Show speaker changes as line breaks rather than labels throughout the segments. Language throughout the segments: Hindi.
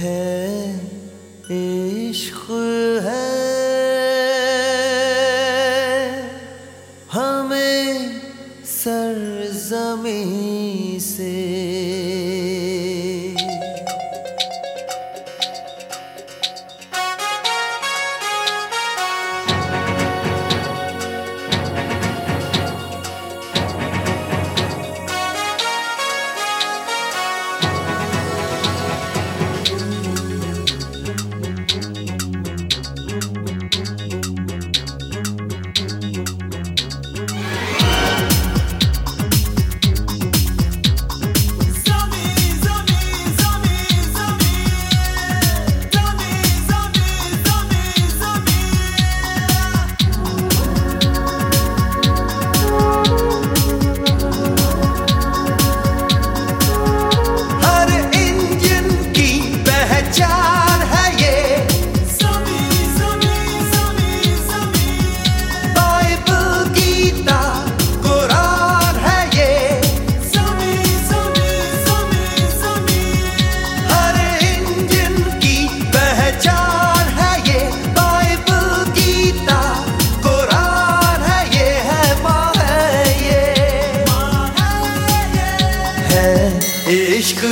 है इश्क है हमें सरज़मीं से। इश्क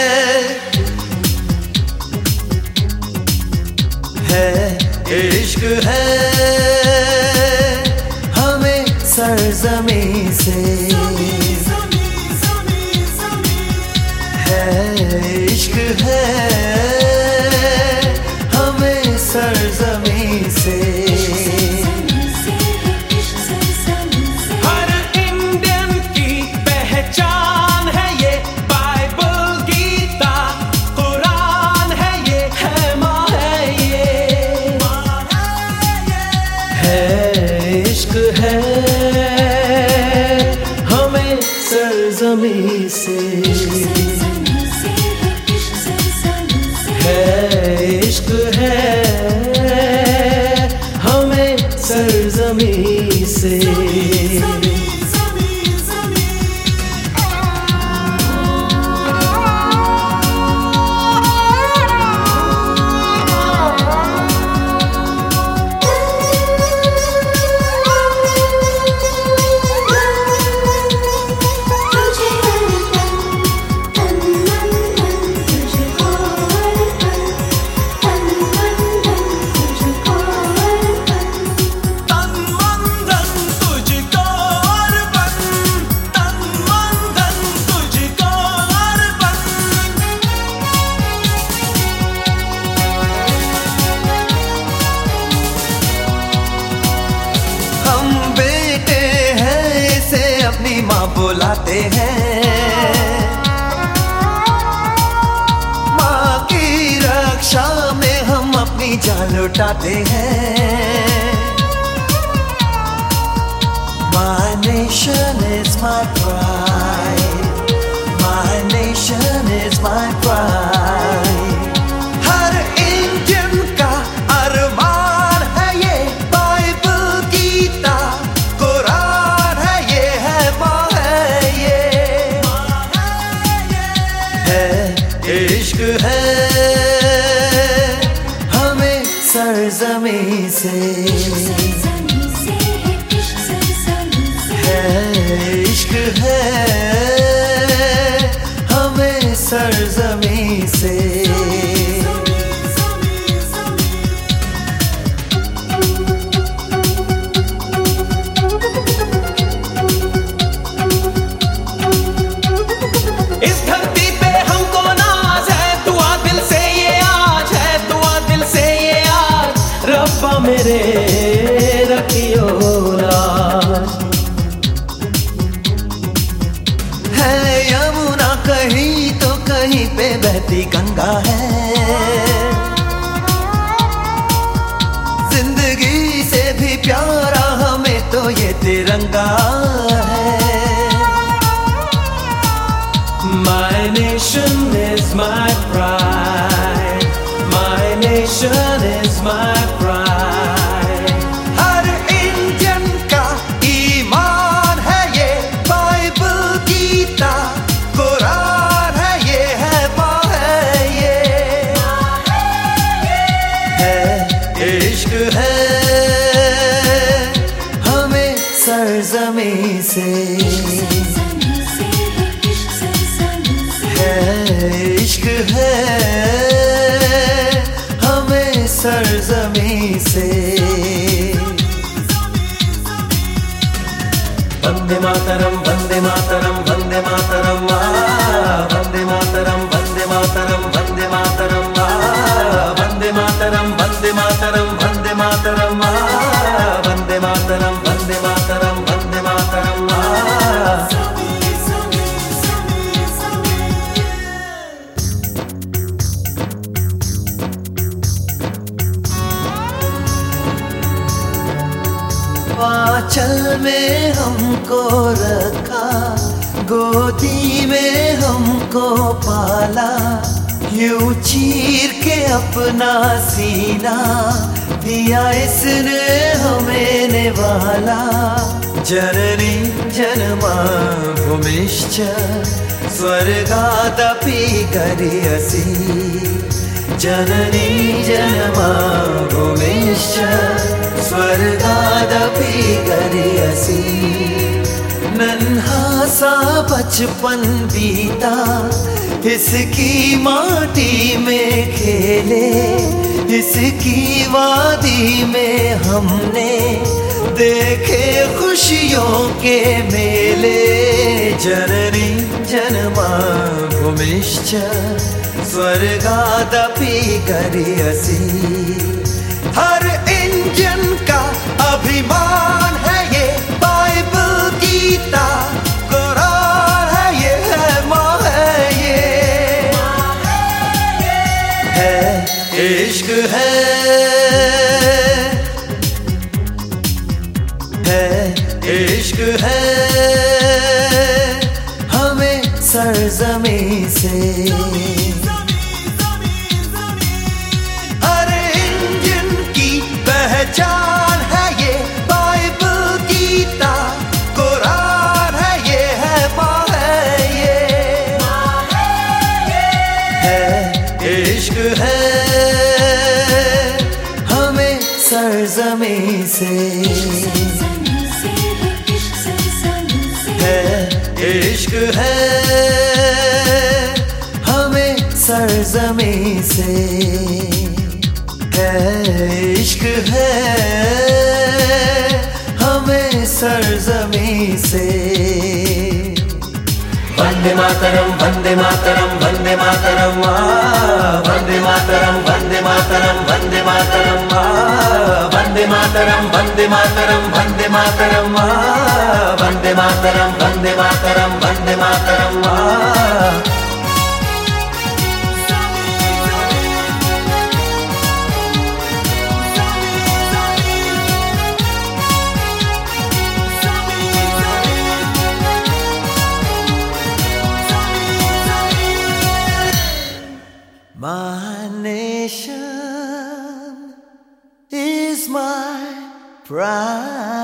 है इश्क है हमें सरज़मीं से। है इश्क है हमें सरज़मीं से। इश्क है हमें सरज़मीं से। है इश्क है हमें सरज़मीं से। अपनी माँ बुलाते हैं, माँ की रक्षा में हम अपनी जान लुटाते हैं। My nation is my pride, my nation is my pride। हर इंडियन का अरमान है ये, बाइबल गीता कुरान है ये, है माँ है ये। है इश्क है हमें सरज़मीं से। इश्क है हमें सरज़मीं से। इस धरती पे हमको नाज है, दुआ दिल से ये आज है, दुआ दिल से ये आज। रब्बा मेरे रखियो लाज। यमुना कहीं तो कहीं पे बहती गंगा है, जिंदगी से भी प्यारा हमें तो ये तिरंगा है। My nation is my pride, my nation is my pride। हर इंडियन का ईमान है ये, बाइबल गीता कुरान है ये, है माँ है ये। से है, इश्क है हमें सरजमी से। वंदे मातरम वंदे मातरम वंदे मातरम वंदे मातरम वंदे मातरम वंदे मातरम वंदे मातरम वंदे मातरम वंदे मातरम वंदे मातरम वंदे मातरम वंदे मातरम। आंचल में हमको रखा, गोदी में हमको पाला, यूं चीर के अपना सीना दिया इसने हमें निवाला। जननी जन्मा भूमिश्च स्वर्गादपि गरियसि, जननी जन्मा भूमिश्च स्वर्गादपि गरियसि। नन्हा सा बचपन बीता, इसकी माटी में खेले, इसकी वादी में हमने देखे खुशियों के मेले। जननी जन्मा भूमिश्च स्वर्गादपि गरियसि। हर इंजन का अभिमान है ये बाइबल गीता, कुरान है ये, है माँ है ये, है इश्क है इश्क है हमें सरजमी से। पहचान है ये बाइबल गीता, कुरान है ये, है माँ है ये, है इश्क है हमें सरजमी से। है इश्क है हमें सरजमी से। है इश्क है हमें सरजमी से। Vande Mataram Vande Mataram Vande Mataram Vande Mataram Vande Mataram Vande Mataram Vande Mataram Vande Mataram Vande Mataram Vande Mataram Vande Mataram Vande Mataram. My nation is my pride.